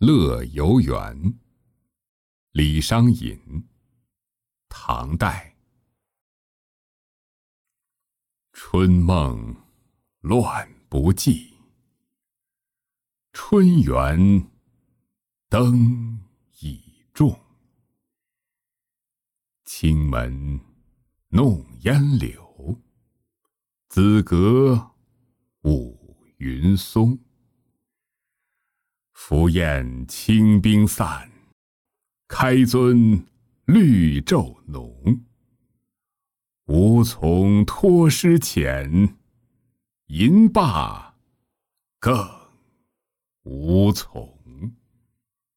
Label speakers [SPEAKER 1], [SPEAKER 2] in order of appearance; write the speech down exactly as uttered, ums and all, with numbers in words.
[SPEAKER 1] 乐游原，李商隐，唐代。春梦乱不记，春园灯已重。青门弄烟柳，紫阁舞云松。浮雁清冰散，开樽绿昼浓。无从托诗遣，吟罢更无从。